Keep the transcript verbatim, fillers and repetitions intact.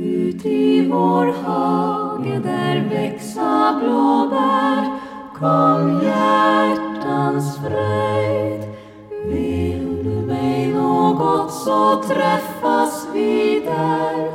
Ut i vår hage där växa blåbär, kom hjärtans fröjd. Vill du mig något så träffas vi där,